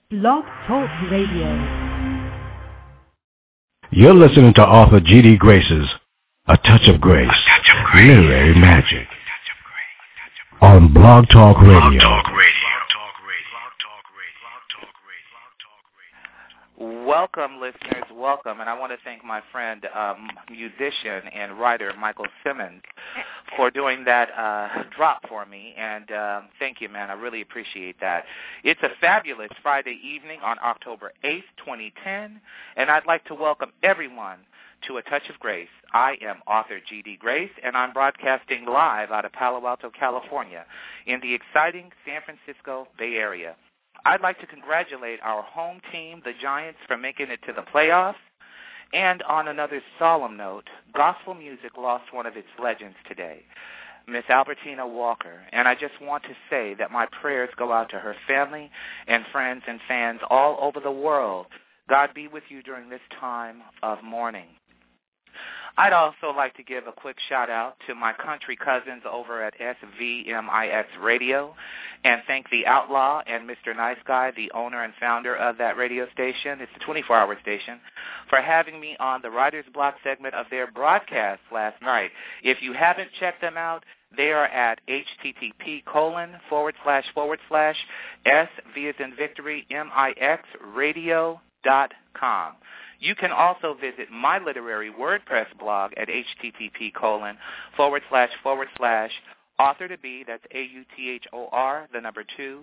Blog Talk Radio. You're listening to Author G.D. Grace's A Touch of Grace, Literary Magic, on Blog Talk Radio. Welcome, listeners, welcome. And I want to thank my friend, musician and writer Michael Simmons for doing that drop for me. And thank you, man. I really appreciate that. It's a fabulous Friday evening on October 8th, 2010, and I'd like to welcome everyone to A Touch of Grace. I am author G.D. Grace, and I'm broadcasting live out of Palo Alto, California, in the exciting San Francisco Bay Area. I'd like to congratulate our home team, the Giants, for making it to the playoffs. And on another solemn note, gospel music lost one of its legends today, Miss Albertina Walker. And I just want to say that my prayers go out to her family and friends and fans all over the world. God be with you during this time of mourning. I'd also like to give a quick shout-out to my country cousins over at SVMIX Radio and thank the Outlaw and Mr. Nice Guy, the owner and founder of that radio station. It's a 24-hour station, for having me on the Writer's Block segment of their broadcast last night. If you haven't checked them out, they are at http:// SVasInVictory.mixradio.com. You can also visit my literary WordPress blog at http:// author to be, that's AUTHOR,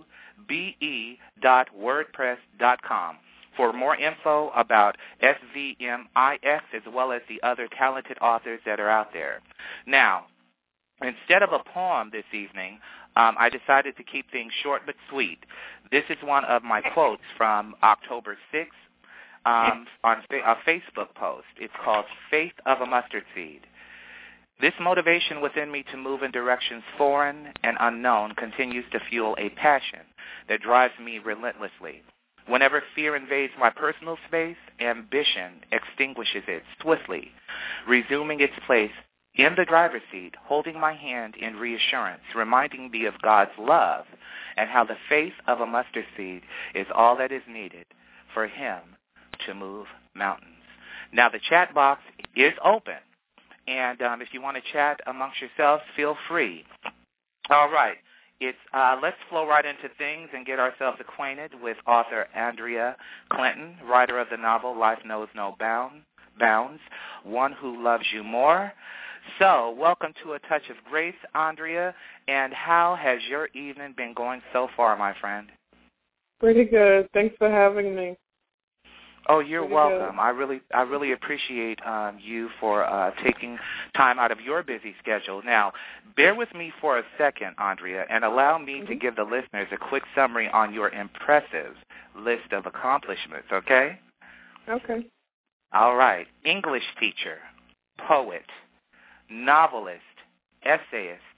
2BE.wordpress.com for more info about SVMIX as well as the other talented authors that are out there. Now, instead of a poem this evening, I decided to keep things short but sweet. This is one of my quotes from October 6th. On a Facebook post. It's called Faith of a Mustard Seed. This motivation within me to move in directions foreign and unknown continues to fuel a passion that drives me relentlessly. Whenever fear invades my personal space, ambition extinguishes it swiftly, resuming its place in the driver's seat, holding my hand in reassurance, reminding me of God's love and how the faith of a mustard seed is all that is needed for Him to move mountains. Now, the chat box is open, and if you want to chat amongst yourselves, feel free. All right, let's flow right into things and get ourselves acquainted with author Andrea Clinton, writer of the novel Life Knows No Bounds, One Who Loves You More. So, welcome to A Touch of Grace, Andrea, and how has your evening been going so far, my friend? Pretty good. Thanks for having me. Oh, you're welcome. I really appreciate you for taking time out of your busy schedule. Now, bear with me for a second, Andrea, and allow me to give the listeners a quick summary on your impressive list of accomplishments, okay? Okay. All right. English teacher, poet, novelist, essayist,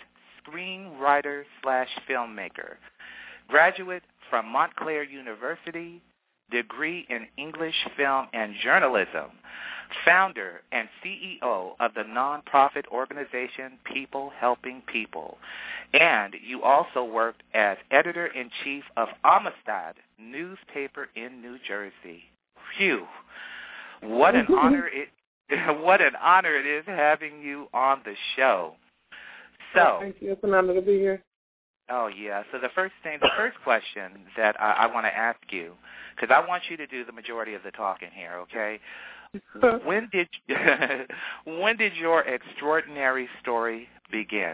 screenwriter/filmmaker, graduate from Montclair University, degree in English, film, and journalism, founder and CEO of the nonprofit organization People Helping People, and you also worked as editor-in-chief of Amistad newspaper in New Jersey. Phew! What an honor it is having you on the show. So, thank you. It's an honor to be here. Oh, yeah. So the first question that I want to ask you, because I want you to do the majority of the talking here, okay? When did your extraordinary story begin?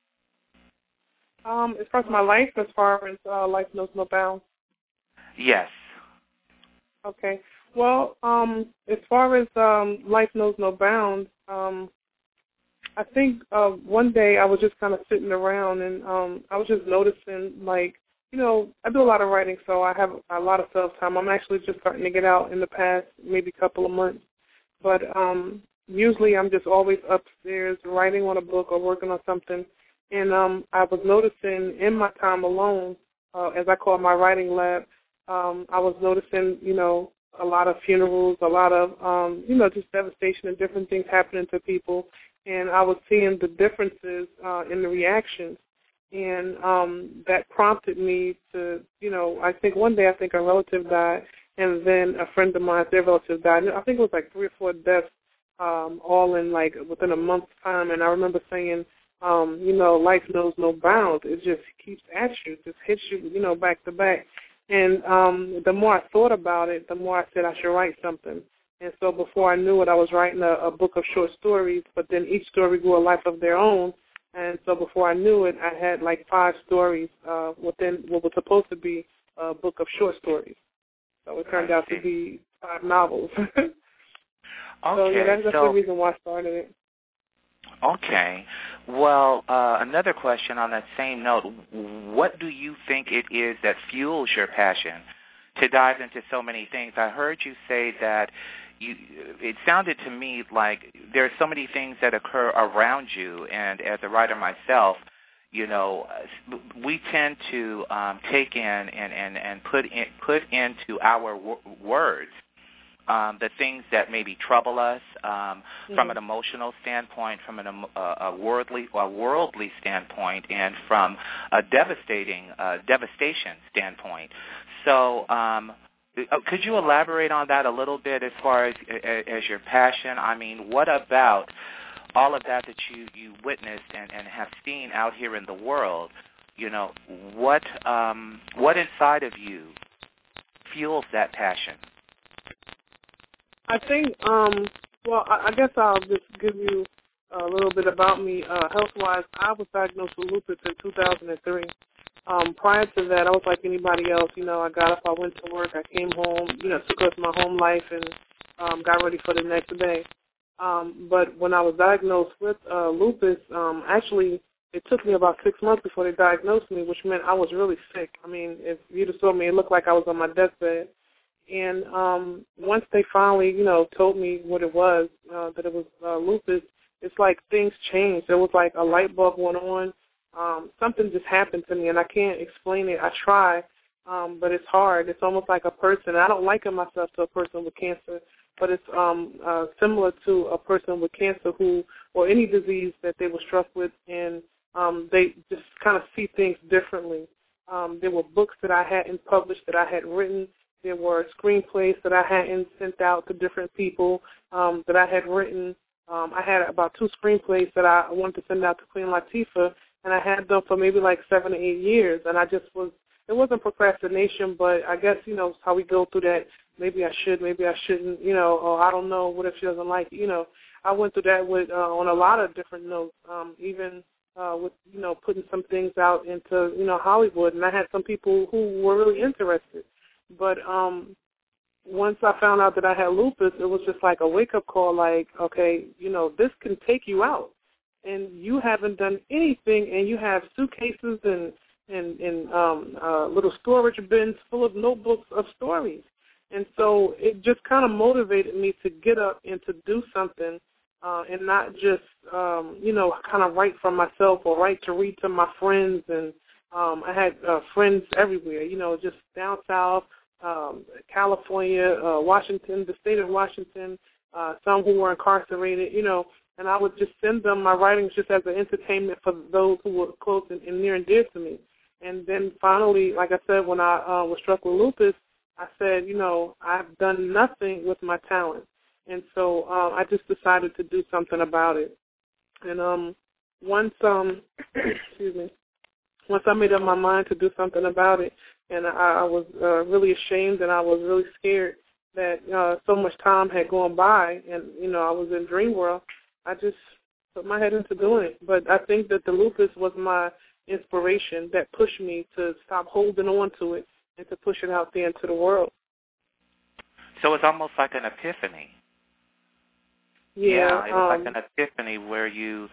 As far as my life, as far as Life Knows No Bounds? Yes. Okay. Well, as far as Life Knows No Bounds, I think one day I was just kind of sitting around and I was just noticing, like, you know, I do a lot of writing, so I have a lot of self-time. I'm actually just starting to get out in the past maybe couple of months. But usually I'm just always upstairs writing on a book or working on something. And I was noticing in my time alone, as I call my writing lab, I was noticing, you know, a lot of funerals, a lot of, you know, just devastation and different things happening to people. And I was seeing the differences in the reactions. And that prompted me to, I think one day a relative died, and then a friend of mine, their relative died. I think it was like 3 or 4 deaths, all in like within a month's time. And I remember saying, life knows no bounds. It just keeps at you, just hits you, back to back. And the more I thought about it, the more I said I should write something. And so before I knew it, I was writing a book of short stories, but then each story grew a life of their own. And so before I knew it, I had like 5 stories within what was supposed to be a book of short stories. So it turned out to be 5 novels. So yeah, that's the reason why I started it. Okay. Well, another question on that same note, what do you think it is that fuels your passion to dive into so many things? I heard you say that it sounded to me like there are so many things that occur around you, and as a writer myself, we tend to take in and put into our words the things that maybe trouble us from an emotional standpoint, from a worldly standpoint, and from a devastation standpoint. So could you elaborate on that a little bit as far as your passion? I mean, what about all of that you witnessed and have seen out here in the world? What inside of you fuels that passion? I think, I guess I'll just give you a little bit about me. Health-wise, I was diagnosed with lupus in 2003. Prior to that, I was like anybody else. I got up, I went to work, I came home, took up my home life and got ready for the next day. But when I was diagnosed with lupus, actually, it took me about 6 months before they diagnosed me, which meant I was really sick. I mean, if you'd have saw me, it looked like I was on my deathbed. And once they finally, told me what it was, that it was lupus, it's like things changed. There was like a light bulb went on. Something just happened to me, and I can't explain it. I try, but it's hard. It's almost like a person. I don't liken myself to a person with cancer, but it's similar to a person with cancer or any disease that they were struck with, and they just kind of see things differently. There were books that I hadn't published that I had written. There were screenplays that I hadn't sent out to different people that I had written. I had about 2 screenplays that I wanted to send out to Queen Latifah, and I had them for maybe like 7 or 8 years. And it wasn't procrastination, but I guess, how we go through that, maybe I should, maybe I shouldn't, or I don't know, what if she doesn't like it, I went through that with on a lot of different notes, even with, putting some things out into, Hollywood. And I had some people who were really interested. But once I found out that I had lupus, it was just like a wake-up call, like, okay, this can take you out. And you haven't done anything, and you have suitcases and little storage bins full of notebooks of stories. And so it just kind of motivated me to get up and to do something and not just, kind of write for myself or write to read to my friends. And I had friends everywhere, just down south, California, Washington, the state of Washington, some who were incarcerated, and I would just send them my writings just as an entertainment for those who were close and near and dear to me. And then finally, like I said, when I was struck with lupus, I said, I've done nothing with my talent. And so I just decided to do something about it. And once I made up my mind to do something about it, and I was really ashamed and I was really scared that so much time had gone by, and, I was in dream world, I just put my head into doing it. But I think that the lupus was my inspiration that pushed me to stop holding on to it and to push it out there into the world. So it's almost like an epiphany. Yeah, it was like an epiphany where you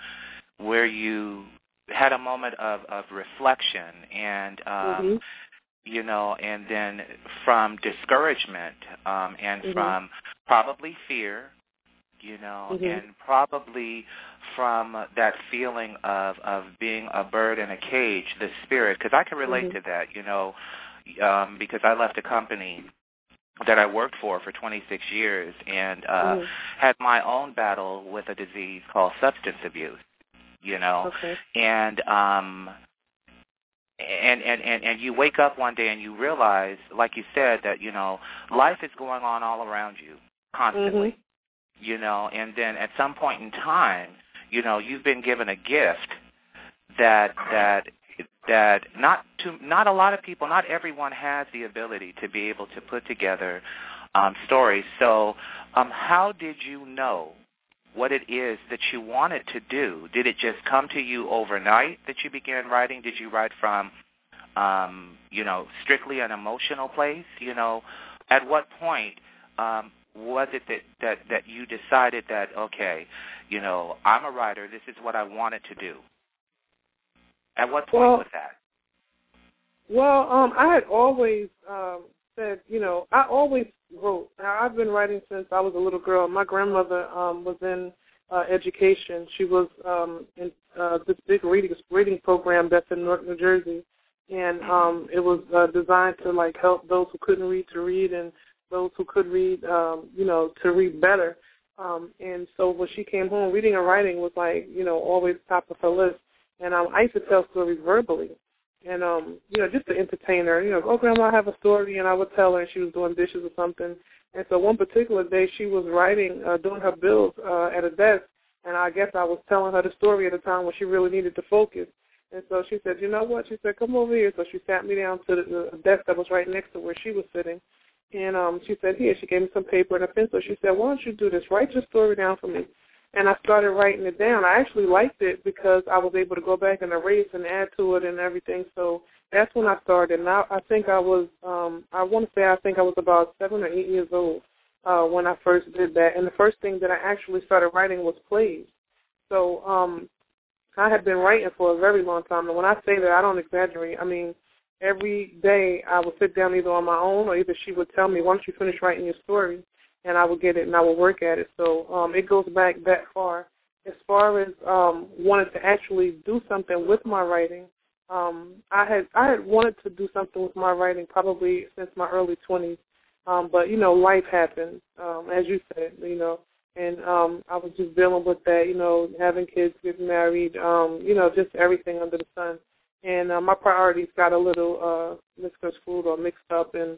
had a moment of reflection and and then from discouragement and from probably fear, and probably from that feeling of being a bird in a cage, the spirit, because I can relate to that, because I left a company that I worked for 26 years and had my own battle with a disease called substance abuse, Okay. And and you wake up one day and you realize, like you said, that, you know, life is going on all around you constantly, you know, and then at some point in time, you know, you've been given a gift that not a lot of people, not everyone has the ability to be able to put together stories. So how did you know what it is that you wanted to do? Did it just come to you overnight that you began writing? Did you write from, you know, strictly an emotional place? You know, at what point was it that you decided that, okay, you know, I'm a writer, this is what I wanted to do? At what point was that? Well, I had always said, you know, I always wrote. Now, I've been writing since I was a little girl. My grandmother was in education. She was in this big reading program that's in Newark, New Jersey, and it was designed to, like, help those who couldn't read to read and those who could read, you know, to read better. And so when she came home, reading and writing was, like, you know, always top of her list. And I used to tell stories verbally. And, you know, just to entertain her, you know, oh, Grandma, I have a story, and I would tell her, and she was doing dishes or something. And so one particular day, she was writing, doing her bills at a desk, and I guess I was telling her the story at a time when she really needed to focus. And so she said, you know what? She said, come over here. So she sat me down to the desk that was right next to where she was sitting. And she said, here, she gave me some paper and a pencil. She said, why don't you do this? Write your story down for me. And I started writing it down. I actually liked it because I was able to go back and erase and add to it and everything. So that's when I started. And I think I was, I think I was about 7 or 8 years old when I first did that. And the first thing that I actually started writing was plays. So I had been writing for a very long time. And when I say that, I don't exaggerate. I mean, every day I would sit down either on my own or either she would tell me, why don't you finish writing your story? And I would get it and I would work at it. So it goes back that far. As far as wanting to actually do something with my writing, I had wanted to do something with my writing probably since my early 20s. But, you know, life happened, as you said, you know, and I was just dealing with that, you know, having kids, getting married, you know, just everything under the sun. And my priorities got a little misconstrued or mixed up, and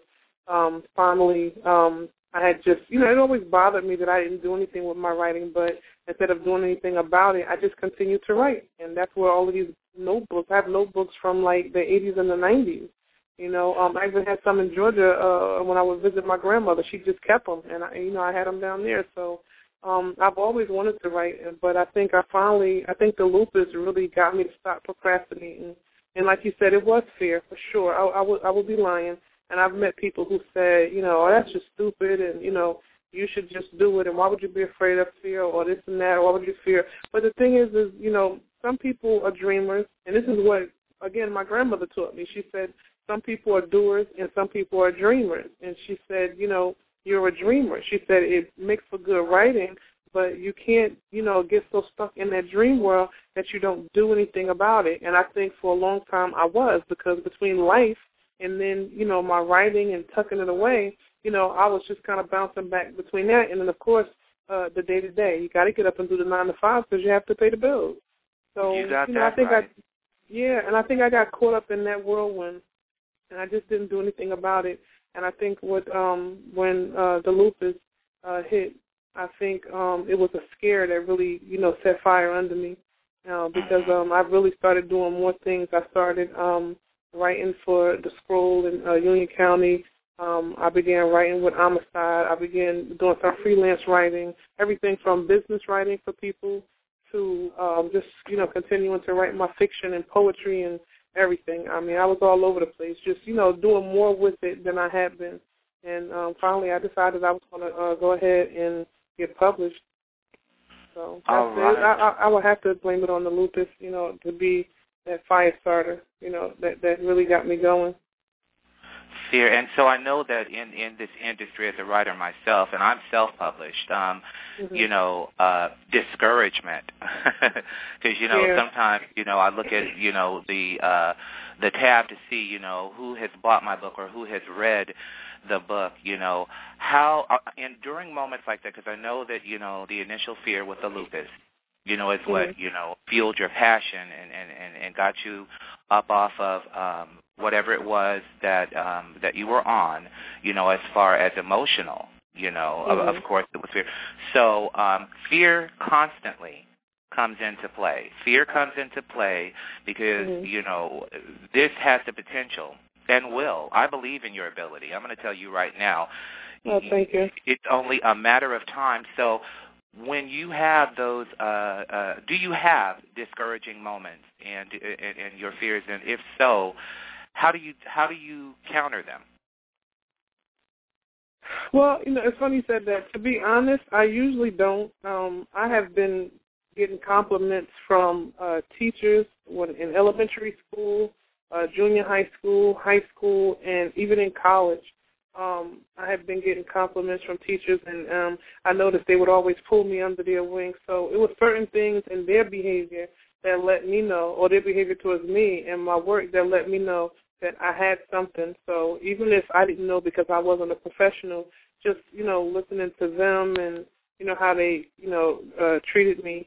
finally I had just, you know, it always bothered me that I didn't do anything with my writing, but instead of doing anything about it, I just continued to write. And that's where all of these notebooks, I have notebooks from, like, the 80s and the 90s. You know, I even had some in Georgia when I would visit my grandmother. She just kept them, and, I had them down there. So I've always wanted to write, but I think the lupus really got me to stop procrastinating. And like you said, it was fear, for sure. I would be lying. And I've met people who say, you know, oh, that's just stupid, and, you know, you should just do it, and why would you be afraid of fear, or this and that, or why would you fear? But the thing is, you know, some people are dreamers, and this is what, again, my grandmother taught me. She said some people are doers and some people are dreamers. And she said, you know, you're a dreamer. She said it makes for good writing, but you can't, you know, get so stuck in that dream world that you don't do anything about it. And I think for a long time I was, because between life and then, you know, my writing and tucking it away, you know, I was just kind of bouncing back between that. And then, of course, the day-to-day. You got to get up and do the 9 to 5 because you have to pay the bills. So, I think I think I got caught up in that whirlwind, and I just didn't do anything about it. And I think when the lupus hit, I think it was a scare that really, you know, set fire under me because I really started doing more things. I started writing for the Scroll in Union County. I began writing with Homicide. I began doing some freelance writing, everything from business writing for people to just, you know, continuing to write my fiction and poetry and everything. I mean, I was all over the place, just, you know, doing more with it than I had been. And finally I decided I was going to go ahead and get published. So that's it. I would have to blame it on the lupus, you know, to be that fire starter, you know, that really got me going. Fear. And so I know that in this industry as a writer myself, and I'm self-published, you know, discouragement. Because, you know, sometimes, you know, I look at, you know, the tab to see, you know, who has bought my book or who has read the book, you know, how, and during moments like that, because I know that, you know, the initial fear with the lupus, is what, fueled your passion and got you up off of whatever it was that you were on, as far as emotional, of course it was fear. So fear constantly comes into play. Fear comes into play because, this has the potential and will. I believe in your ability. I'm going to tell you right now. Oh, thank you. It's only a matter of time. So when you have those, do you have discouraging moments and your fears? And if so, how do you counter them? Well, it's funny you said that. To be honest, I usually don't. I have been getting compliments from teachers in elementary school, junior high school, and even in college. I have been getting compliments from teachers, and I noticed they would always pull me under their wing. So it was certain things in their behavior that let me know, or their behavior towards me and my work that let me know that I had something. So even if I didn't know because I wasn't a professional, just, listening to them and, how they, treated me,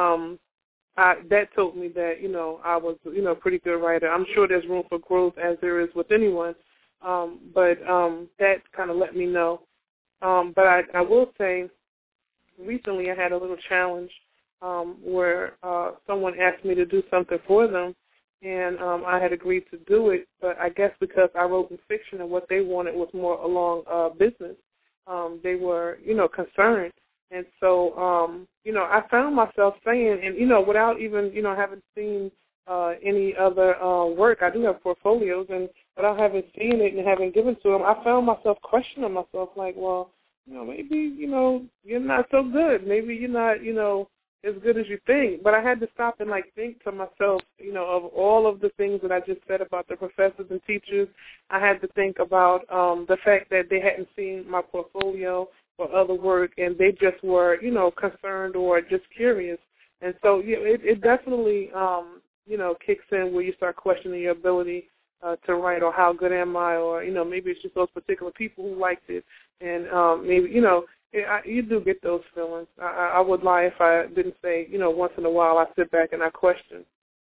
that told me that, I was, a pretty good writer. I'm sure there's room for growth as there is with anyone, but that kind of let me know. But I will say recently I had a little challenge where someone asked me to do something for them, and I had agreed to do it, but I guess because I wrote in fiction and what they wanted was more along business, they were, concerned. And so, I found myself saying, and, without even, having seen any other work, I do have portfolios, and without having seen it and having given to them, I found myself questioning myself like, well, maybe, you're not so good. Maybe you're not, as good as you think. But I had to stop and, think to myself, of all of the things that I just said about the professors and teachers, I had to think about the fact that they hadn't seen my portfolio or other work, and they just were, concerned or just curious. And so, it definitely, kicks in where you start questioning your ability to write, or how good am I, or, maybe it's just those particular people who liked it. And maybe, you do get those feelings. I would lie if I didn't say, once in a while I sit back and I question.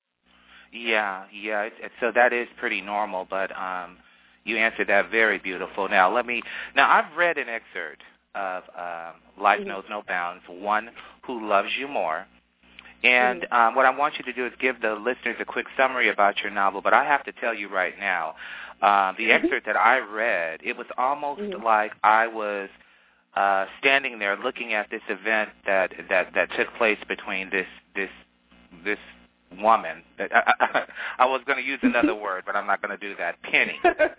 Yeah. So that is pretty normal, but you answered that very beautiful. Now, I've read an excerpt of Life Knows No Bounds, One Who Loves You More. And what I want you to do is give the listeners a quick summary about your novel, but I have to tell you right now, the excerpt that I read, it was almost like I was standing there looking at this event that took place between this woman. I was going to use another word, but I'm not going to do that, Penny.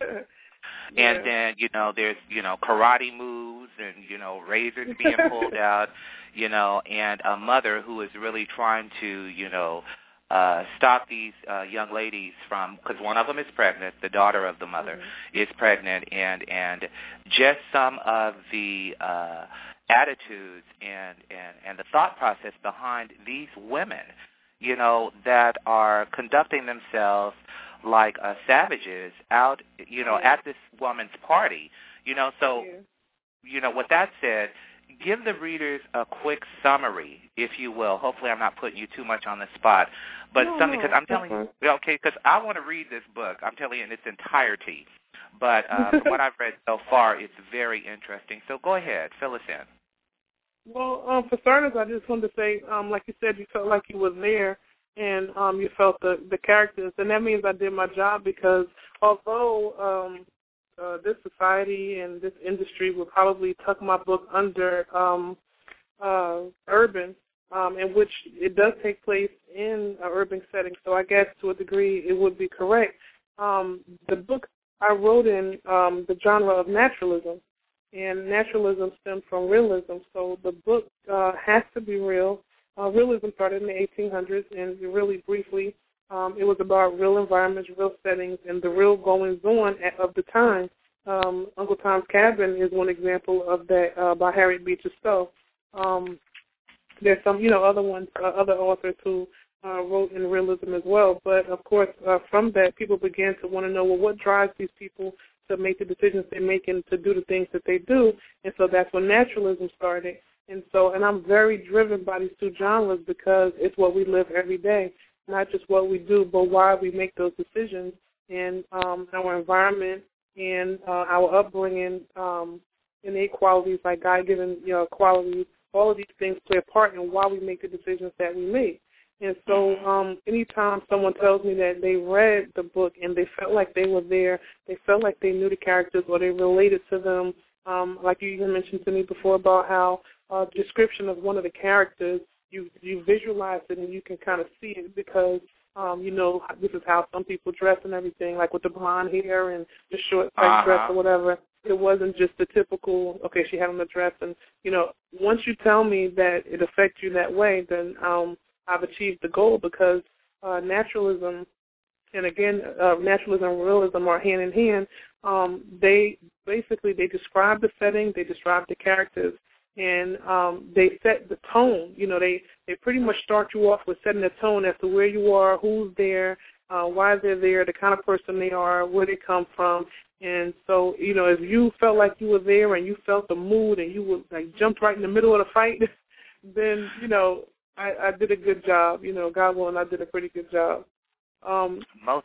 And then, there's, karate moves and, razors being pulled out, and a mother who is really trying to, stop these young ladies from, because one of them is pregnant, the daughter of the mother is pregnant, and just some of the attitudes and the thought process behind these women, that are conducting themselves like savages out, at this woman's party, So, with that said, give the readers a quick summary, if you will. Hopefully I'm not putting you too much on the spot, but something, because I'm telling you, because I want to read this book. I'm telling you in its entirety. But from what I've read so far, it's very interesting. So go ahead, fill us in. Well, for starters, I just wanted to say, like you said, you felt like you were there, and you felt the characters, and that means I did my job, because although this society and this industry would probably tuck my book under urban, in which it does take place in an urban setting, so I guess to a degree it would be correct. The book I wrote in the genre of naturalism, and naturalism stemmed from realism, so the book has to be real. Realism started in the 1800s, and really briefly, it was about real environments, real settings, and the real goings-on of the time. Uncle Tom's Cabin is one example of that by Harriet Beecher Stowe. There's some, other ones, other authors who wrote in realism as well. But, of course, from that, people began to want to know, well, what drives these people to make the decisions they make and to do the things that they do? And so that's when naturalism started. And I'm very driven by these two genres because it's what we live every day, not just what we do, but why we make those decisions and our environment and our upbringing, innate qualities like God-given qualities. All of these things play a part in why we make the decisions that we make. And so anytime someone tells me that they read the book and they felt like they were there, they felt like they knew the characters or they related to them, like you even mentioned to me before about how description of one of the characters, you visualize it and you can kind of see it because, this is how some people dress and everything, like with the blonde hair and the short tight dress or whatever. It wasn't just the typical, okay, she had on a dress. And, once you tell me that it affects you that way, then I've achieved the goal because naturalism, and again, naturalism and realism are hand in hand. They describe the setting, they describe the characters, and they set the tone. They pretty much start you off with setting the tone as to where you are, who's there, why they're there, the kind of person they are, where they come from. And so, if you felt like you were there and you felt the mood and you were jumped right in the middle of the fight, then, I did a good job. God willing, I did a pretty good job. I'm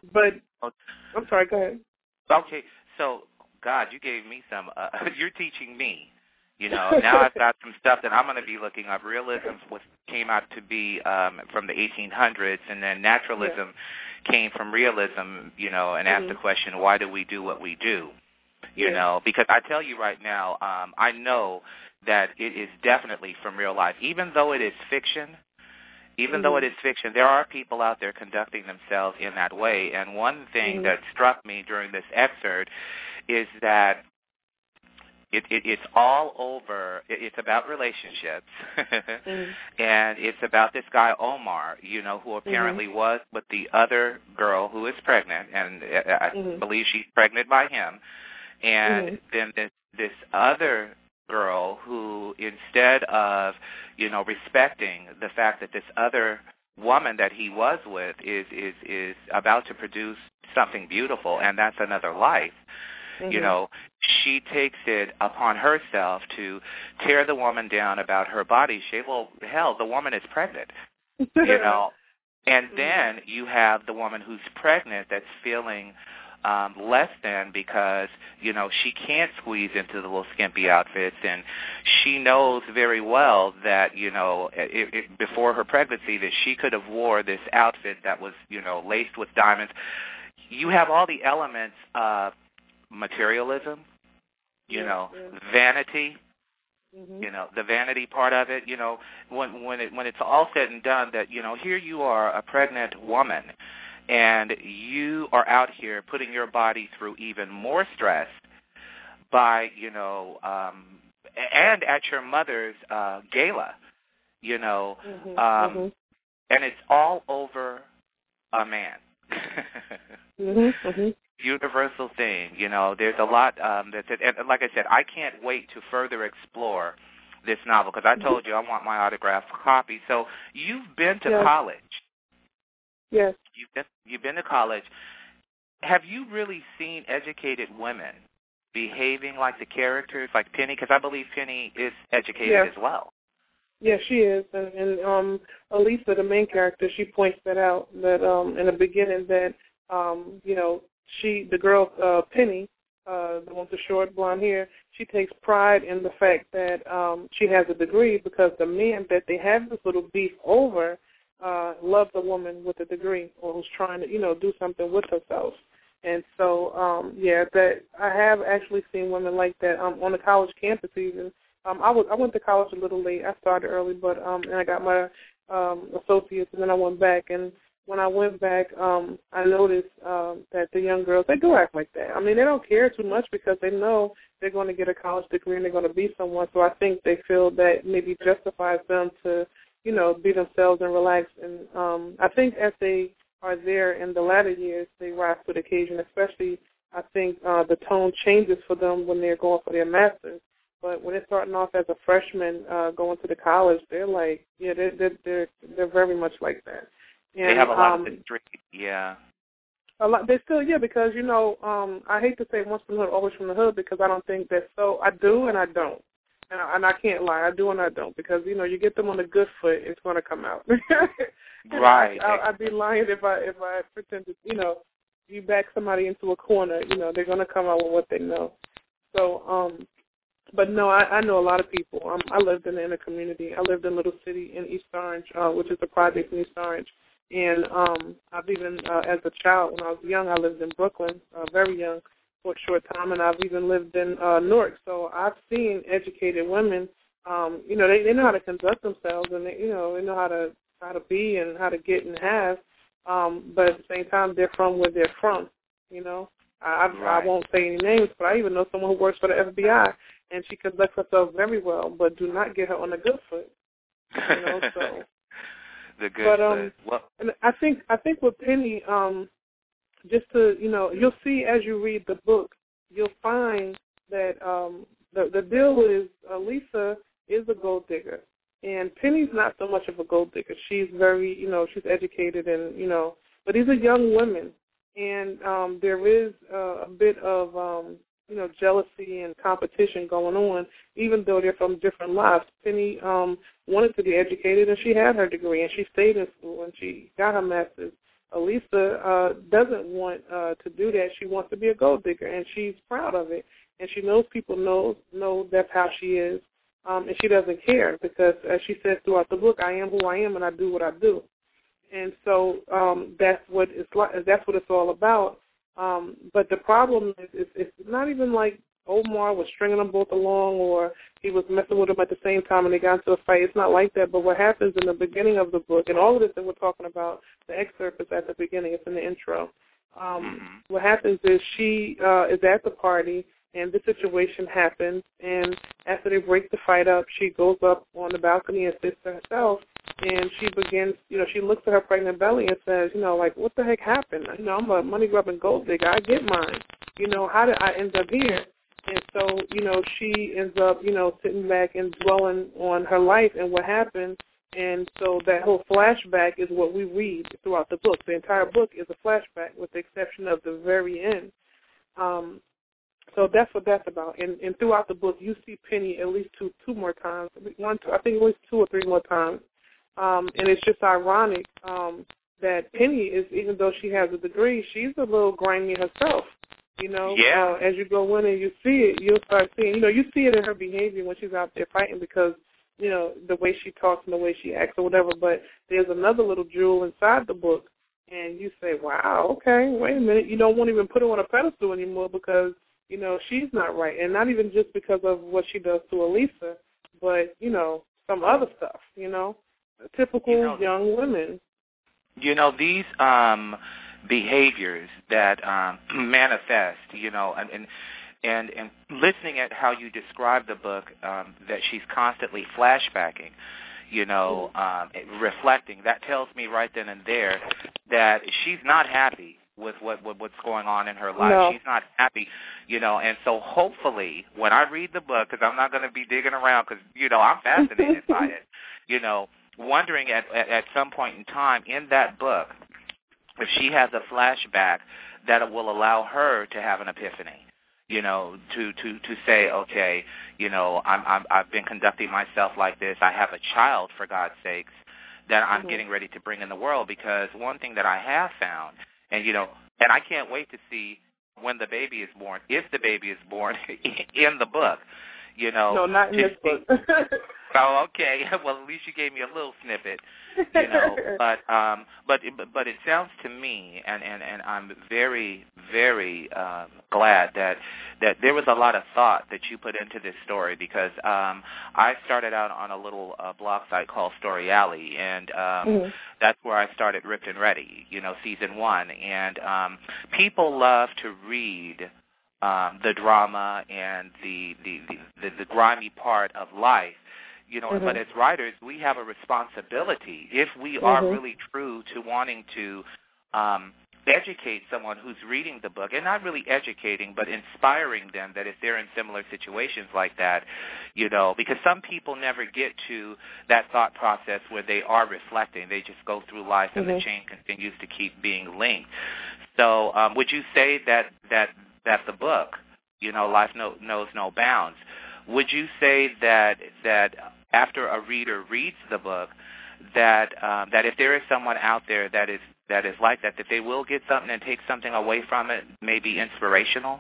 sorry, go ahead. Okay, so, God, you gave me some, you're teaching me. Now I've got some stuff that I'm going to be looking up. Realism came out to be from the 1800s, and then naturalism came from realism, and asked the question, why do we do what we do? Because I tell you right now, I know that it is definitely from real life. Even though it is fiction, there are people out there conducting themselves in that way. And one thing that struck me during this excerpt is that it's all over. It's about relationships, and it's about this guy Omar, who apparently was with the other girl who is pregnant, and I believe she's pregnant by him. And then this other girl who, instead of respecting the fact that this other woman that he was with is about to produce something beautiful, and that's another life. She takes it upon herself to tear the woman down about her body shape. Well, hell, the woman is pregnant, And then you have the woman who's pregnant that's feeling less than because, she can't squeeze into the little skimpy outfits, and she knows very well that, before her pregnancy that she could have wore this outfit that was, laced with diamonds. You have all the elements of materialism, vanity, the vanity part of it, when it's all said and done that, here you are a pregnant woman and you are out here putting your body through even more stress by, and at your mother's gala, and it's all over a man. Universal thing, there's a lot that's it. And like I said, I can't wait to further explore this novel because I told you I want my autographed copy. So you've been to college. Yes. You've been to college. Have you really seen educated women behaving like the characters, like Penny? Because I believe Penny is educated as well. Yeah, she is. And Elisa, the main character, she points that out, that in the beginning that, the girl, Penny, the one with the short blonde hair, she takes pride in the fact that she has a degree because the man that they have this little beef over loves a woman with a degree or who's trying to, do something with herself. And so, that I have actually seen women like that on the college campus even. I went to college a little late. I started early, but and I got my associates, and then I went back. And when I went back, I noticed that the young girls, they do act like that. I mean, they don't care too much because they know they're going to get a college degree and they're going to be someone. So I think they feel that maybe justifies them to, be themselves and relax. And I think as they are there in the latter years, they rise to the occasion. Especially, I think the tone changes for them when they're going for their masters. But when they're starting off as a freshman going to the college, they're like, they're very much like that. And, they have a lot of history, A lot. They still, because, I hate to say once from the hood, always from the hood, because I don't think that's so. I do and I don't. And I can't lie, I do and I don't, because, you know, you get them on a good foot, it's going to come out. Right. I'd be lying if I pretend to, you know, you back somebody into a corner, you know, they're going to come out with what they know. So, but no, I know a lot of people. I lived in the inner community. I lived in Little City in East Orange, which is a project in East Orange. And I've even, as a child, when I was young, I lived in Brooklyn, very young, for a short time, and I've even lived in Newark. So I've seen educated women. You know, they know how to conduct themselves, and they know how to be and how to get and have. But at the same time, they're from where they're from. You know, I won't say any names, but I even know someone who works for the FBI, and she conducts herself very well. But do not get her on a good foot. You know, so. The good foot. Well, and I think with Penny, just to, you know, you'll see as you read the book, you'll find that the deal is Lisa is a gold digger, and Penny's not so much of a gold digger. She's very, you know, she's educated, and, you know, but these are young women, and there is a bit of you know, jealousy and competition going on, even though they're from different lives. Penny wanted to be educated, and she had her degree, and she stayed in school, and she got her master's. Lisa doesn't want to do that. She wants to be a gold digger, and she's proud of it. And she knows people know that's how she is, and she doesn't care because, as she says throughout the book, I am who I am, and I do what I do. And so that's what it's like. That's what it's all about. But the problem is it's not even like Omar was stringing them both along, or he was messing with them at the same time and they got into a fight. It's not like that. But what happens in the beginning of the book, and all of this that we're talking about, the excerpt is at the beginning. It's in the intro. What happens is she is at the party, and this situation happens. And after they break the fight up, she goes up on the balcony and sits to herself. And she begins, you know, she looks at her pregnant belly and says, you know, like, what the heck happened? You know, I'm a money-grubbing gold digger. I get mine. You know, how did I end up here? And so, you know, she ends up, you know, sitting back and dwelling on her life and what happened. And so that whole flashback is what we read throughout the book. The entire book is a flashback with the exception of the very end. So that's what that's about. And throughout the book, you see Penny at least two more times. I think at least 2 or 3 more times. And it's just ironic that Penny is, even though she has a degree, she's a little grimy herself. You know, as you go in and you see it, you'll start seeing, you know, you see it in her behavior when she's out there fighting because, you know, the way she talks and the way she acts or whatever. But there's another little jewel inside the book, and you say, wow, okay, wait a minute. You won't even put her on a pedestal anymore because, you know, she's not right. And not even just because of what she does to Elisa, but, you know, some other stuff, you know, typical young women. You know, these behaviors that manifest, you know, and listening at how you describe the book, that she's constantly flashbacking, you know, reflecting, that tells me right then and there that she's not happy with what's going on in her life. No. She's not happy, you know, and so hopefully when I read the book, because I'm not going to be digging around because, you know, I'm fascinated by it, you know, wondering at some point in time in that book if she has a flashback that will allow her to have an epiphany, you know, to say, okay, you know, I've been conducting myself like this. I have a child, for God's sakes, that I'm getting ready to bring in the world. Because one thing that I have found, and you know, and I can't wait to see when the baby is born, if the baby is born in the book, you know. No, not in this book. Oh, okay. Well, at least you gave me a little snippet, you know. But it sounds to me, and I'm very, very glad that there was a lot of thought that you put into this story because I started out on a little blog site called Story Alley, and that's where I started Ripped and Ready, you know, season 1. And people love to read the drama and the grimy part of life. You know, but as writers, we have a responsibility, if we are really true to wanting to educate someone who's reading the book, and not really educating, but inspiring them that if they're in similar situations like that, you know, because some people never get to that thought process where they are reflecting. They just go through life and the chain continues to keep being linked. So would you say that the book, you know, Life Knows No Bounds, would you say that after a reader reads the book, that if there is someone out there that is like that they will get something and take something away from it, maybe inspirational?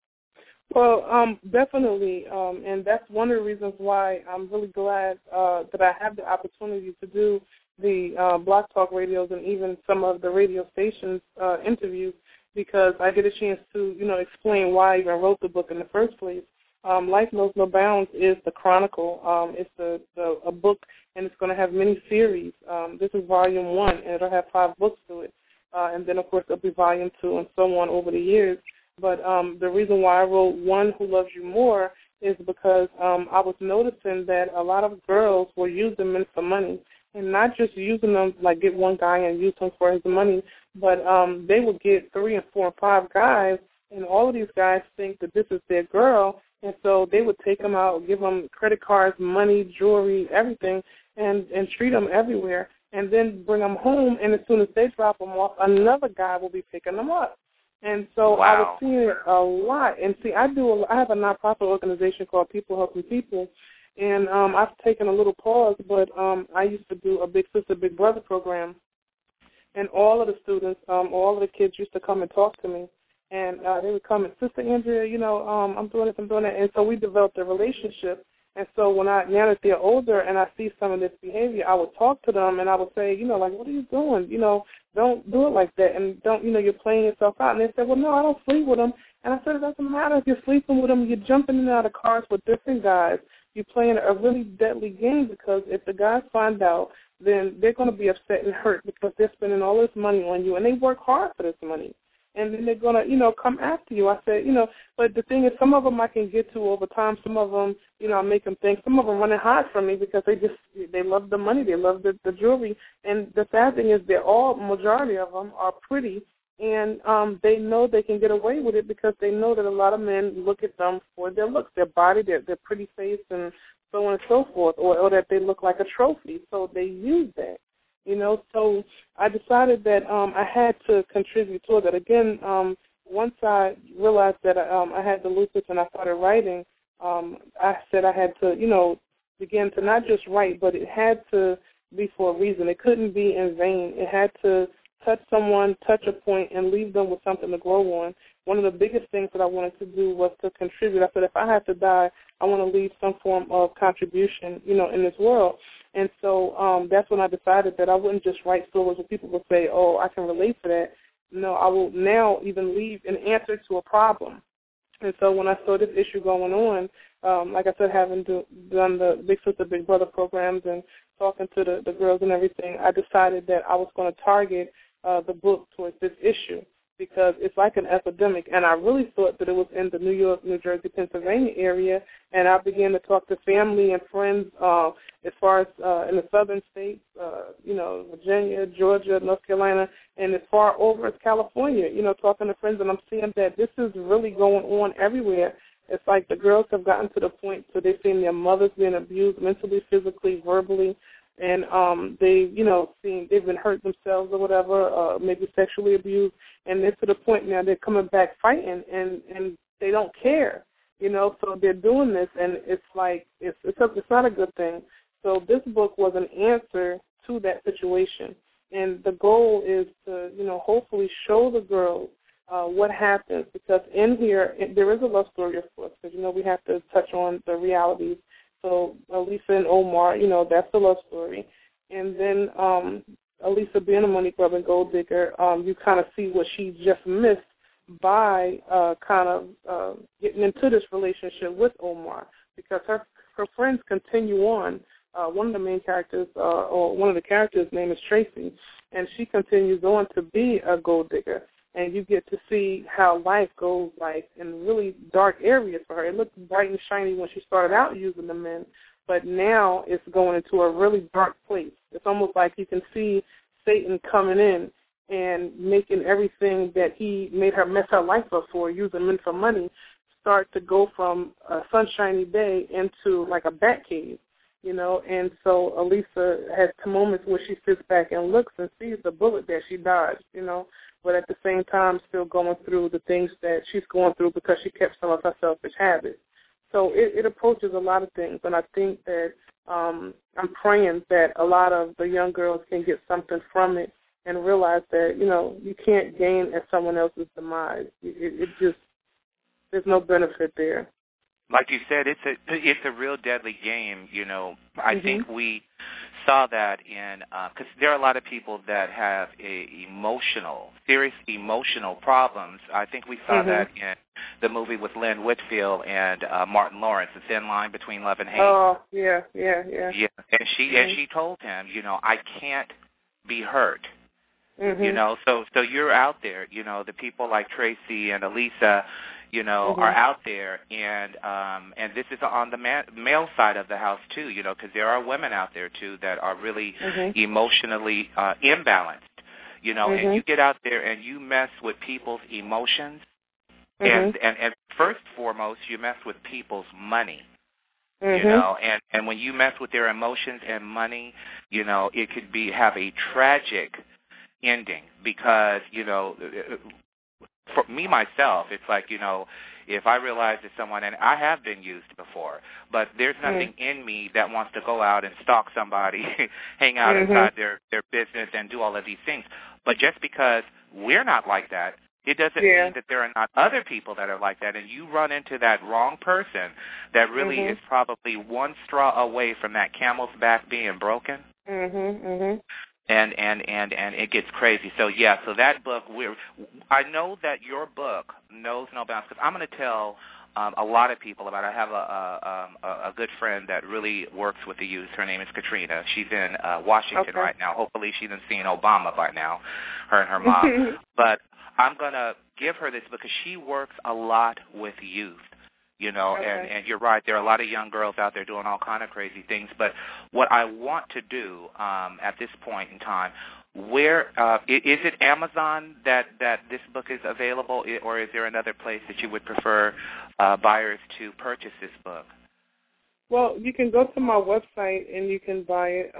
Well, definitely, and that's one of the reasons why I'm really glad that I have the opportunity to do the Blog Talk radios and even some of the radio stations interviews, because I get a chance to, explain why I even wrote the book in the first place. Life Knows No Bounds is the chronicle. It's a book, and it's going to have many series. This is volume 1, and it'll have 5 books to it. And then, of course, there'll be volume 2 and so on over the years. But the reason why I wrote One Who Loves You More is because I was noticing that a lot of girls were using men for money, and not just using them like get one guy and use him for his money, but they would get 3 and 4 and 5 guys, and all of these guys think that this is their girl, and so they would take them out, give them credit cards, money, jewelry, everything, and treat them everywhere, and then bring them home, and as soon as they drop them off, another guy will be picking them up. And so wow. I was seeing it a lot. And see, I have a nonprofit organization called People Helping People, and I've taken a little pause, but I used to do a Big Sister, Big Brother program, and all of the students, all of the kids used to come and talk to me, and they would come and, Sister Andrea, I'm doing this, I'm doing that, and so we developed a relationship. And so now that they're older and I see some of this behavior, I would talk to them and I would say, like, what are you doing? Don't do it like that, and don't, you're playing yourself out. And they said, well, no, I don't sleep with them. And I said, it doesn't matter if you're sleeping with them. You're jumping in and out of cars with different guys. You're playing a really deadly game, because if the guys find out, then they're going to be upset and hurt because they're spending all this money on you, and they work hard for this money. And then they're going to, come after you. I said, but the thing is, some of them I can get to over time. Some of them, I make them think. Some of them run and hide from me because they love the money. They love the jewelry. And the sad thing is majority of them are pretty, and they know they can get away with it because they know that a lot of men look at them for their looks, their body, their pretty face, and so on and so forth, or that they look like a trophy. So they use that. So I decided that I had to contribute to it. Again, once I realized that I had the lupus and I started writing, I said I had to, begin to not just write, but it had to be for a reason. It couldn't be in vain. It had to touch someone, touch a point, and leave them with something to grow on. One of the biggest things that I wanted to do was to contribute. I said, if I have to die, I want to leave some form of contribution, in this world. And so that's when I decided that I wouldn't just write stories where people would say, oh, I can relate to that. No, I will now even leave an answer to a problem. And so when I saw this issue going on, like I said, having done the Big Sister, Big Brother programs and talking to the girls and everything, I decided that I was going to target the book towards this issue, because it's like an epidemic, and I really thought that it was in the New York, New Jersey, Pennsylvania area, and I began to talk to family and friends as far as in the southern states, Virginia, Georgia, North Carolina, and as far over as California, talking to friends, and I'm seeing that this is really going on everywhere. It's like the girls have gotten to the point so they've seen their mothers being abused mentally, physically, verbally, and they've been hurt themselves or whatever, maybe sexually abused, and they're to the point now they're coming back fighting, and they don't care, so they're doing this, and it's like it's not a good thing. So this book was an answer to that situation, and the goal is to hopefully show the girls what happens, because in here there is a love story, of course, because we have to touch on the realities. So Alisa and Omar, that's the love story. And then Alisa being a money grub and gold digger, you kind of see what she just missed by getting into this relationship with Omar, because her friends continue on. One of the main characters, or one of the characters' name is Tracy, and she continues on to be a gold digger. And you get to see how life goes, like, in really dark areas for her. It looked bright and shiny when she started out using the men, but now it's going into a really dark place. It's almost like you can see Satan coming in and making everything that he made her mess her life up for, using men for money, start to go from a sunshiny day into like a bat cave, And so Alisa has moments where she sits back and looks and sees the bullet that she dodged, but at the same time still going through the things that she's going through because she kept some of her selfish habits. So it approaches a lot of things, and I think that I'm praying that a lot of the young girls can get something from it and realize that, you can't gain at someone else's demise. It just, there's no benefit there. Like you said, it's a real deadly game. I think we saw that in because there are a lot of people that have serious emotional problems. I think we saw that in the movie with Lynn Whitfield and Martin Lawrence, The Thin Line Between Love and Hate. Oh, yeah. Yeah, and she told him, I can't be hurt. So you're out there. The people like Tracy and Elisa, are out there, and this is on the male side of the house too, because there are women out there too that are really emotionally imbalanced, and you get out there and you mess with people's emotions, and first and foremost, you mess with people's money. And when you mess with their emotions and money, it could have a tragic ending because, for me, myself, it's like, if I realize that someone, and I have been used before, but there's nothing in me that wants to go out and stalk somebody, hang out inside their business and do all of these things. But just because we're not like that, it doesn't mean that there are not other people that are like that, and you run into that wrong person that really is probably one straw away from that camel's back being broken. And it gets crazy. So so that book, I know that your book knows no bounds, because I'm going to tell a lot of people about it. I have a good friend that really works with the youth. Her name is Katrina. She's in Washington right now. Hopefully she's seen Obama by now, her and her mom. But I'm going to give her this because she works a lot with youth. And you're right, there are a lot of young girls out there doing all kind of crazy things. But what I want to do at this point in time, where is it Amazon that this book is available, or is there another place that you would prefer buyers to purchase this book? Well, you can go to my website and you can buy it,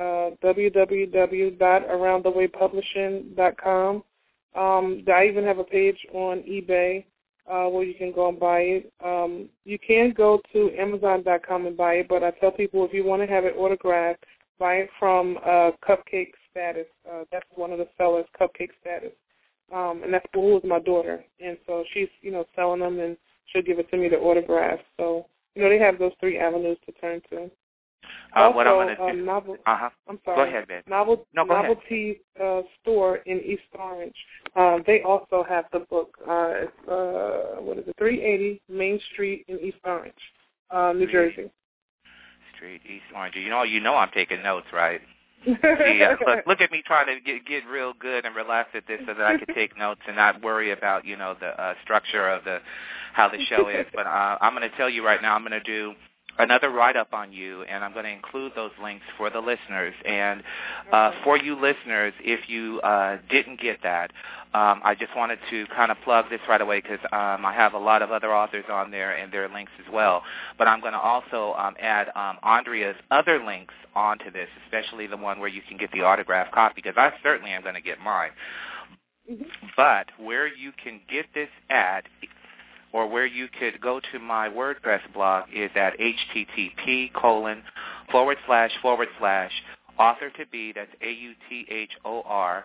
www.aroundthewaypublishing.com. I even have a page on eBay where you can go and buy it. You can go to Amazon.com and buy it, but I tell people if you want to have it autographed, buy it from Cupcake Status. That's one of the sellers, Cupcake Status. And that's who is my daughter. And so she's, selling them, and she'll give it to me to autograph. So, they have those three avenues to turn to. Also, what I'm going to do. I'm sorry. Go ahead, babe. Novelty store in East Orange. They also have the book. It's 380 Main Street in East Orange, New Jersey. Street, East Orange. You know I'm taking notes, right? Look at me trying to get real good and relax at this so that I can take notes and not worry about the structure of how the show is. But I'm going to tell you right now, I'm going to do another write-up on you, and I'm going to include those links for the listeners. And for you listeners, if you didn't get that, I just wanted to kind of plug this right away because I have a lot of other authors on there and their links as well. But I'm going to also add Andrea's other links onto this, especially the one where you can get the autographed copy, because I certainly am going to get mine. But where you can get this at, or where you could go to my WordPress blog, is at http://author2be, that's AUTHOR,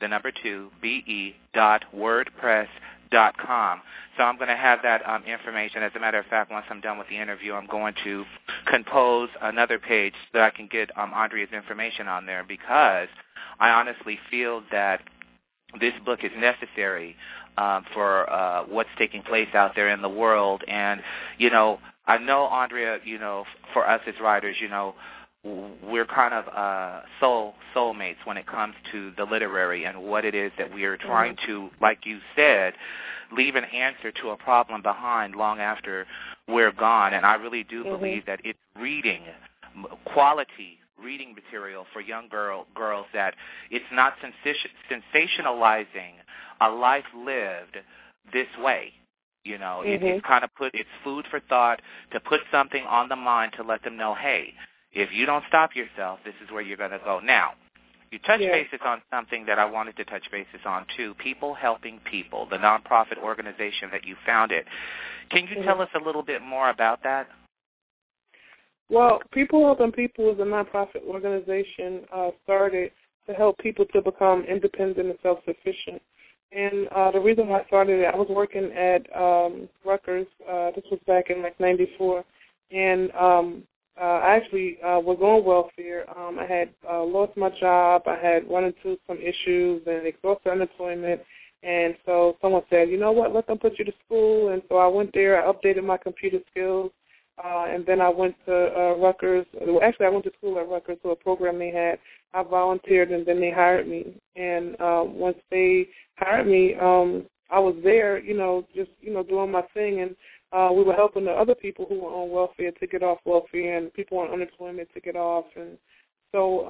2be.wordpress.com. So I'm going to have that information. As a matter of fact, once I'm done with the interview, I'm going to compose another page so that I can get Andrea's information on there, because I honestly feel that this book is necessary for what's taking place out there in the world. And, I know, Andrea, for us as writers, we're kind of soulmates when it comes to the literary and what it is that we are trying to, like you said, leave an answer to a problem behind long after we're gone. And I really do believe that it's quality reading material for young girls, that it's not sensationalizing a life lived this way. It's kind of it's food for thought, to put something on the mind to let them know, hey, if you don't stop yourself, this is where you're going to go. Now, you touch bases on something that I wanted to touch bases on too, People Helping People, the nonprofit organization that you founded. Can you tell us a little bit more about that? Well, People Helping People is a nonprofit organization started to help people to become independent and self-sufficient. And the reason why I started it, I was working at Rutgers. This was back in like '94, and I actually was on welfare. I had lost my job. I had run into some issues and exhausted unemployment. And so someone said, you know what, let them put you to school. And so I went there. I updated my computer skills. And then I went to Rutgers. Actually, I went to school at Rutgers to a program they had. I volunteered, and then they hired me. And once they hired me, I was there, just, doing my thing. And we were helping the other people who were on welfare to get off welfare and people on unemployment to get off. And so,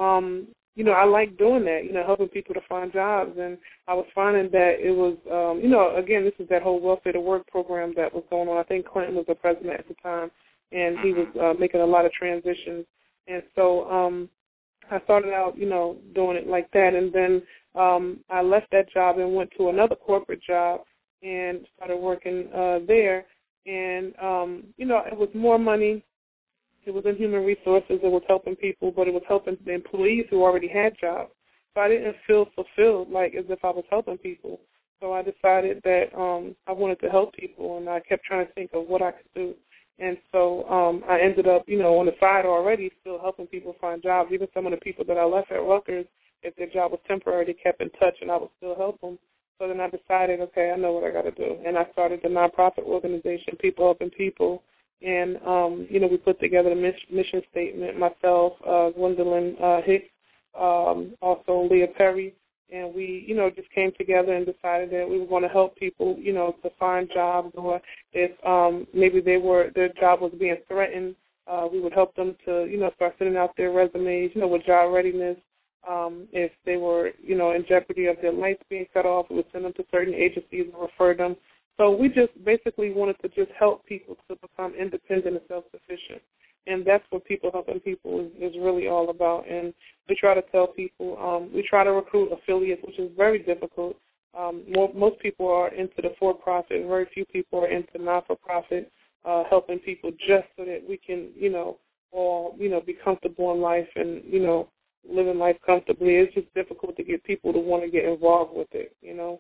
I like doing that, helping people to find jobs. And I was finding that it was, again, this is that whole welfare to work program that was going on. I think Clinton was the president at the time, and he was making a lot of transitions. And so I started out, doing it like that. And then I left that job and went to another corporate job and started working there. And, it was more money. It was in human resources. It was helping people, but it was helping the employees who already had jobs. So I didn't feel fulfilled like as if I was helping people. So I decided that I wanted to help people, and I kept trying to think of what I could do. And so I ended up, on the side already still helping people find jobs. Even some of the people that I left at Rutgers, if their job was temporary, they kept in touch, and I would still help them. So then I decided, okay, I know what I got to do. And I started the nonprofit organization, People Helping People. And, we put together the mission statement, myself, Gwendolyn Hicks, also Leah Perry. And we, just came together and decided that we were going to help people, to find jobs, or if maybe their job was being threatened, we would help them to, start sending out their resumes, with job readiness. If they were, in jeopardy of their lights being cut off, we would send them to certain agencies and refer them. So we just basically wanted to just help people to become independent and self-sufficient. And that's what People Helping People is really all about. And we try to tell people, we try to recruit affiliates, which is very difficult. Most people are into the for-profit. Very few people are into not-for-profit, helping people just so that we can, all, be comfortable in life and, living life comfortably. It's just difficult to get people to want to get involved with it,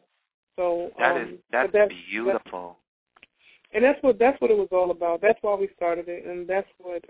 So that's beautiful. And that's what it was all about. That's why we started it, and that's what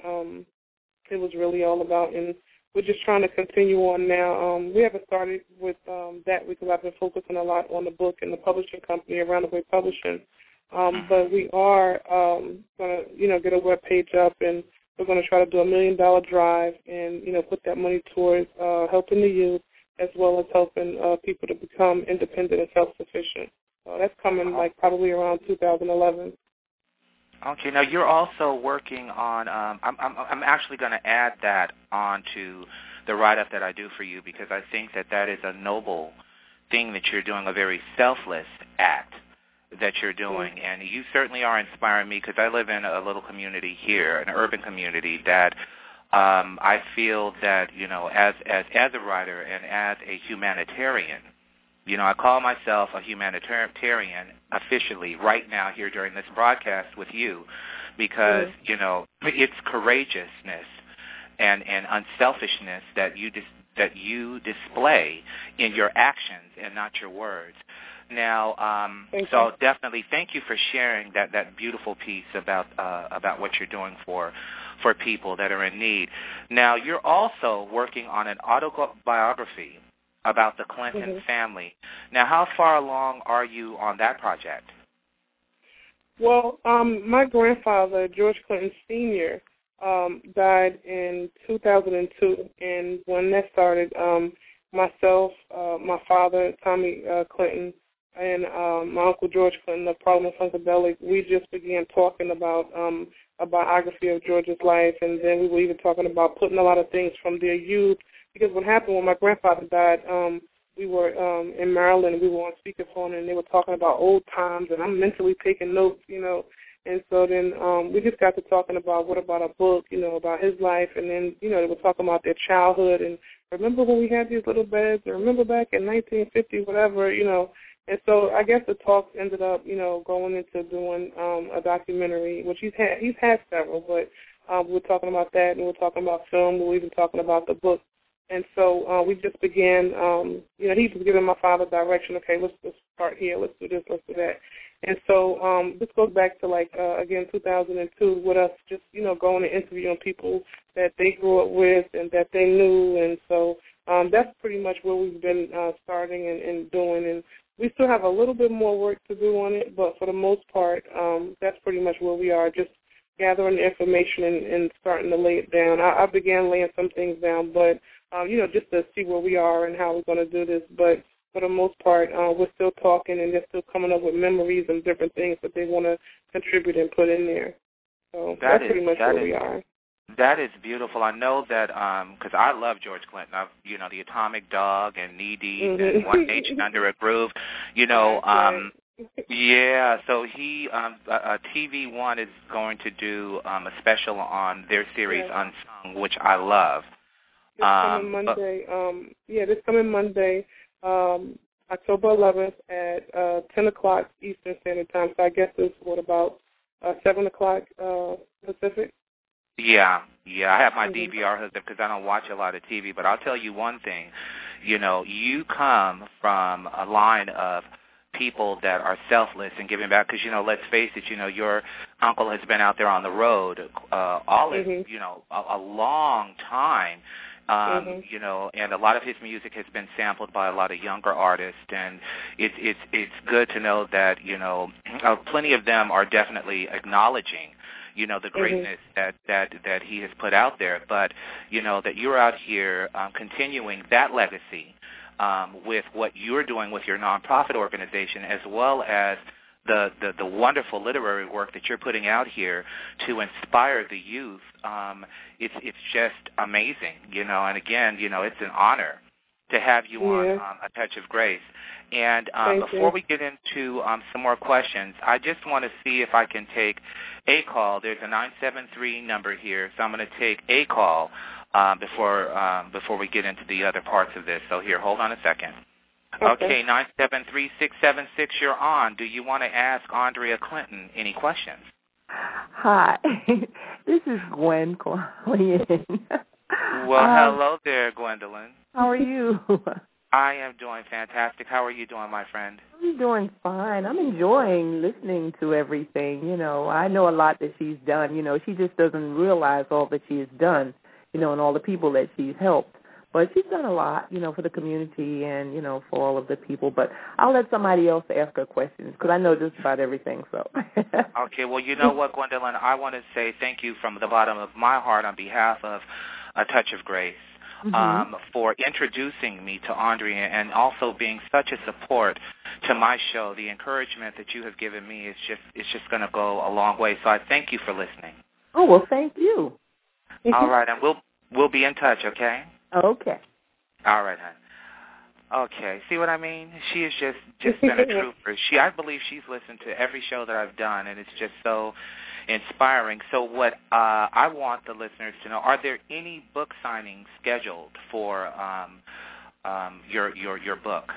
it was really all about. And we're just trying to continue on now. We haven't started with that because I've been focusing a lot on the book and the publishing company, Around the Way Publishing. But we are going to, get a web page up, and we're going to try to do $1 million drive and, put that money towards helping the youth, as well as helping people to become independent and self-sufficient. So that's coming probably around 2011. Okay. Now you're also working on. I'm actually going to add that onto the write-up that I do for you, because I think that is a noble thing that you're doing, a very selfless act that you're doing, and you certainly are inspiring me, because I live in a little community here, an urban community that. I feel that, as a writer and as a humanitarian, I call myself a humanitarian officially right now here during this broadcast with you, because, it's courageousness and unselfishness that you display in your actions and not your words. Now, so definitely thank you for sharing that beautiful piece about what you're doing for people that are in need. Now, you're also working on an autobiography about the Clinton family. Now, how far along are you on that project? Well, my grandfather, George Clinton Sr., died in 2002, and when that started, myself, my father, Tommy Clinton, and my Uncle George Clinton, the Parliament Funkadelic, we just began talking about a biography of George's life, and then we were even talking about putting a lot of things from their youth, because what happened when my grandfather died, we were in Maryland, we were on speakerphone, and they were talking about old times, and I'm mentally taking notes, and so then we just got to talking about what about a book, about his life, and then, they were talking about their childhood, and remember when we had these little beds, and remember back in 1950, whatever, And so I guess the talks ended up, going into doing a documentary, which he's had several, but we were talking about that, and we were talking about film. We were even talking about the book. And so we just began, he was giving my father direction, okay, let's start here, let's do this, let's do that. And so this goes back to, again, 2002 with us just, going and interviewing people that they grew up with and that they knew. And so that's pretty much where we've been starting and doing. And we still have a little bit more work to do on it, but for the most part, that's pretty much where we are, just gathering the information and starting to lay it down. I began laying some things down, but, just to see where we are and how we're going to do this. But for the most part, we're still talking and they're still coming up with memories and different things that they want to contribute and put in there. So that's pretty much where we are. That is beautiful. I know that because I love George Clinton. The Atomic Dog and Knee Deep and One Nation Under a Groove. Yeah, so he, TV One is going to do a special on their series Unsung, which I love. This coming Monday, this coming Monday, October 11th at 10 o'clock Eastern Standard Time. So I guess it's, about 7 o'clock Pacific? Yeah, I have my DVR hooked up because I don't watch a lot of TV. But I'll tell you one thing, you come from a line of people that are selfless and giving back because, let's face it, your uncle has been out there on the road a long time. And a lot of his music has been sampled by a lot of younger artists, and it's good to know that plenty of them are definitely acknowledging the greatness that he has put out there, but that you're out here continuing that legacy with what you're doing with your nonprofit organization, as well as the wonderful literary work that you're putting out here to inspire the youth. It's just amazing, and again, it's an honor to have you on A Touch of Grace. And before we get into some more questions, I just want to see if I can take a call. There's a 973 number here, so I'm going to take a call before we get into the other parts of this. So here, hold on a second. Okay, 973-676, you're on. Do you want to ask Andrea Clinton any questions? Hi, this is Gwen calling in. Well, hello there, Gwendolyn. How are you? I am doing fantastic. How are you doing, my friend? I'm doing fine. I'm enjoying listening to everything. I know a lot that she's done. She just doesn't realize all that she has done, and all the people that she's helped. But she's done a lot, for the community and, for all of the people. But I'll let somebody else ask her questions because I know just about everything. So. Okay. Well, you know what, Gwendolyn? I want to say thank you from the bottom of my heart on behalf of A Touch of Grace for introducing me to Andrea and also being such a support to my show. The encouragement that you have given me is just going to go a long way. So I thank you for listening. Oh, well, thank you. All right. And we'll be in touch, okay? Okay. All right, hon. Okay. See what I mean? She has just been a trooper. I believe she's listened to every show that I've done, and it's just so inspiring. So what I want the listeners to know, are there any book signings scheduled for your book?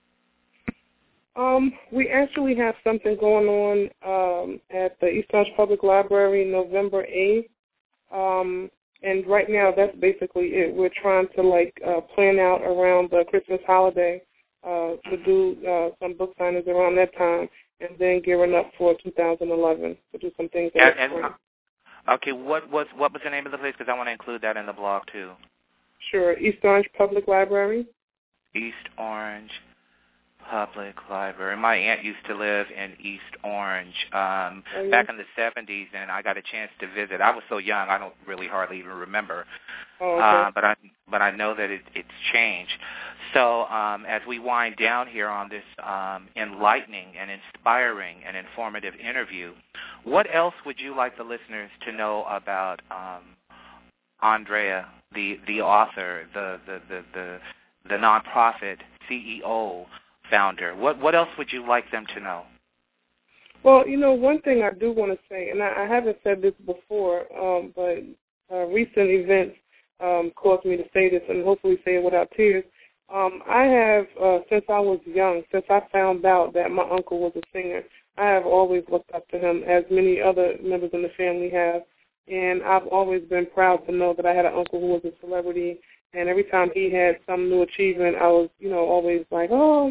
We actually have something going on at the East Orange Public Library November 8th. And right now, that's basically it. We're trying to, plan out around the Christmas holiday to do some book signings around that time, and then gearing up for 2011 to do some things. Okay, what was the name of the place? Because I want to include that in the blog, too. Sure, East Orange Public Library. East Orange Public Library. My aunt used to live in East Orange back in the 70s, and I got a chance to visit. I was so young, I don't really hardly even remember. Oh, okay. But I know that it's changed. So as we wind down here on this enlightening and inspiring and informative interview, what else would you like the listeners to know about Andrea, the author, the nonprofit CEO, founder? What else would you like them to know? Well, one thing I do want to say, and I haven't said this before, but recent events caused me to say this, and hopefully say it without tears. I have, since I was young, since I found out that my uncle was a singer, I have always looked up to him, as many other members in the family have. And I've always been proud to know that I had an uncle who was a celebrity. And every time he had some new achievement, I was, always like, oh,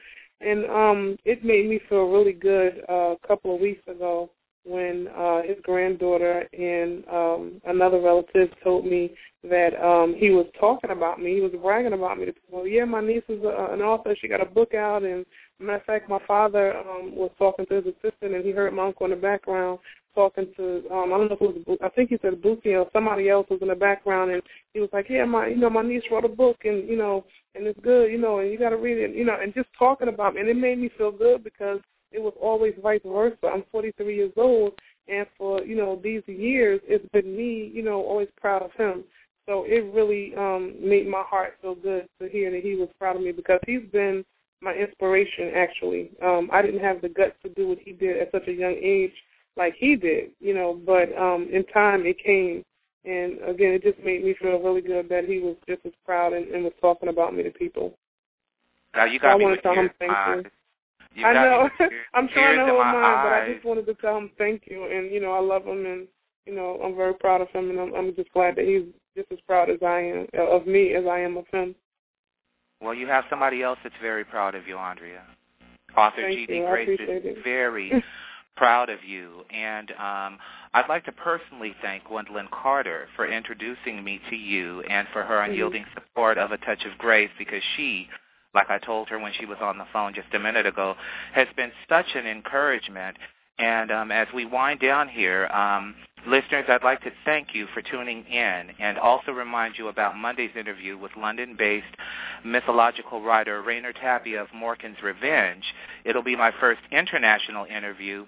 And it made me feel really good a couple of weeks ago when his granddaughter and another relative told me that he was talking about me. He was bragging about me to people. Yeah, my niece is an author. She got a book out. And, matter of fact, my father was talking to his assistant, and he heard my uncle in the background talking to, I don't know if it was, I think he said Boosie or somebody else was in the background, and he was like, yeah, my niece wrote a book, and, and it's good, and you got to read it, and just talking about me. And it made me feel good because it was always vice versa. I'm 43 years old, and for, these years, it's been me, always proud of him. So it really made my heart feel good to hear that he was proud of me because he's been my inspiration, actually. I didn't have the guts to do what he did at such a young age like he did, but in time it came. And, again, it just made me feel really good that he was just as proud and was talking about me to people. Now, you got so me I want to tell him thank you. I know. I'm trying to hold mine, but I just wanted to tell him thank you. And, I love him, and, I'm very proud of him, and I'm just glad that he's just as proud as I am of me as I am of him. Well, you have somebody else that's very proud of you, Andrea. Author G.D. Grace is very proud of you. And I'd like to personally thank Gwendolyn Carter for introducing me to you and for her unyielding support of A Touch of Grace, because she, like I told her when she was on the phone just a minute ago, has been such an encouragement. And as we wind down here, listeners, I'd like to thank you for tuning in and also remind you about Monday's interview with London-based mythological writer Rainer Tapia of Morkin's Revenge. It'll be my first international interview,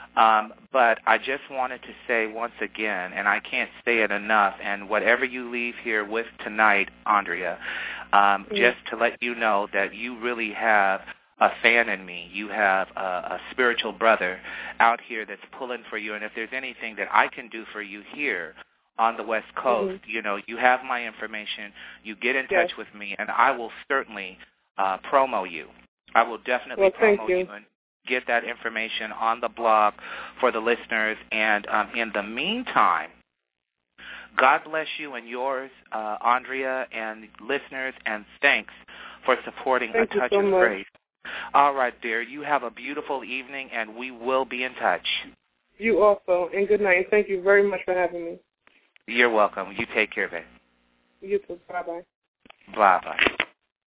but I just wanted to say once again, and I can't say it enough, and whatever you leave here with tonight, Andrea, just to let you know that you really have a fan in me. You have a spiritual brother out here that's pulling for you, and if there's anything that I can do for you here on the West Coast, you have my information. You get in touch with me, and I will certainly promo you. I will definitely promo you and get that information on the blog for the listeners. And in the meantime, God bless you and yours, Andrea, and listeners, and thanks for supporting A Touch of Grace. All right, dear. You have a beautiful evening, and we will be in touch. You also, and good night. And thank you very much for having me. You're welcome. You take care, babe. You too. Bye-bye. Bye-bye.